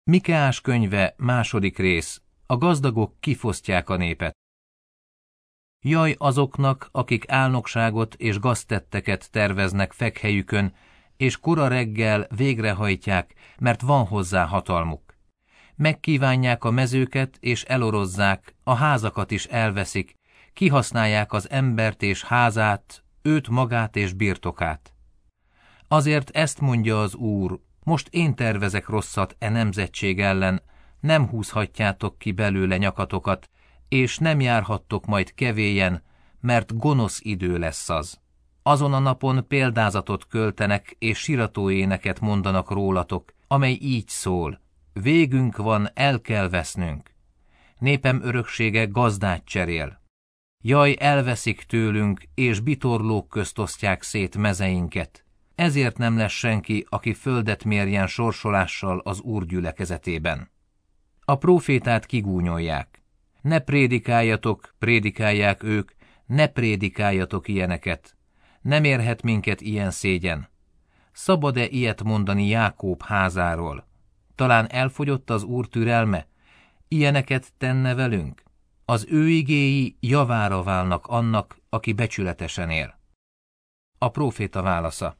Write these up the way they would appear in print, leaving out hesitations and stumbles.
Mikeás könyve, 2. rész. A gazdagok kifosztják a népet. Jaj azoknak, akik álnokságot és gaztetteket terveznek fekhelyükön, és kora reggel végrehajtják, mert van hozzá hatalmuk. Megkívánják a mezőket és elorozzák, a házakat is elveszik, kihasználják az embert és házát, őt magát és birtokát. Azért ezt mondja az Úr: most én tervezek rosszat e nemzetség ellen, nem húzhatjátok ki belőle nyakatokat, és nem járhattok majd kevélyen, mert gonosz idő lesz az. Azon a napon példázatot költenek, és siratóéneket mondanak rólatok, amely így szól: végünk van, el kell vesznünk. Népem öröksége gazdát cserél. Jaj, elveszik tőlünk, és bitorlók közt osztják szét mezeinket. Ezért nem lesz senki, aki földet mérjen sorsolással az Úr gyülekezetében. A prófétát kigúnyolják. Ne prédikáljatok, prédikálják ők, ne prédikáljatok ilyeneket. Nem érhet minket ilyen szégyen. Szabad-e ilyet mondani Jákób házáról? Talán elfogyott az Úr türelme? Ilyeneket tenne velünk? Az ő igéi javára válnak annak, aki becsületesen él. A próféta válasza: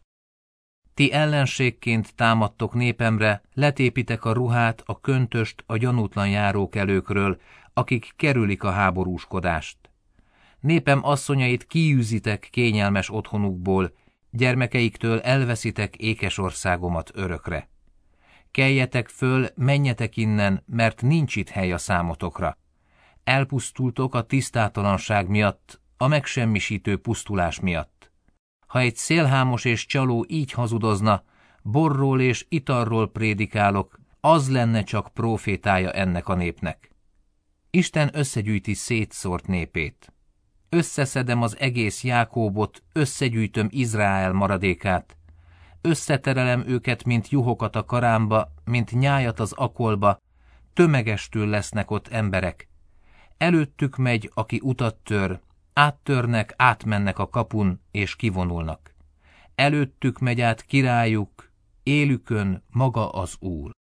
ti ellenségként támadtok népemre, letépitek a ruhát, a köntöst a gyanútlan járókelőkről, akik kerülik a háborúskodást. Népem asszonyait kiűzitek kényelmes otthonukból, gyermekeiktől elveszitek ékes országomat örökre. Keljetek föl, menjetek innen, mert nincs itt hely a számotokra. Elpusztultok a tisztátalanság miatt, a megsemmisítő pusztulás miatt. Ha egy szélhámos és csaló így hazudozna, borról és italról prédikálok, az lenne csak prófétája ennek a népnek. Isten összegyűjti szétszórt népét. Összeszedem az egész Jákóbot, összegyűjtöm Izrael maradékát. Összeterelem őket, mint juhokat a karámba, mint nyájat az akolba, tömegestül lesznek ott emberek. Előttük megy, aki utat tör, áttörnek, átmennek a kapun, és kivonulnak. Előttük megy át királyuk, élükön maga az Úr.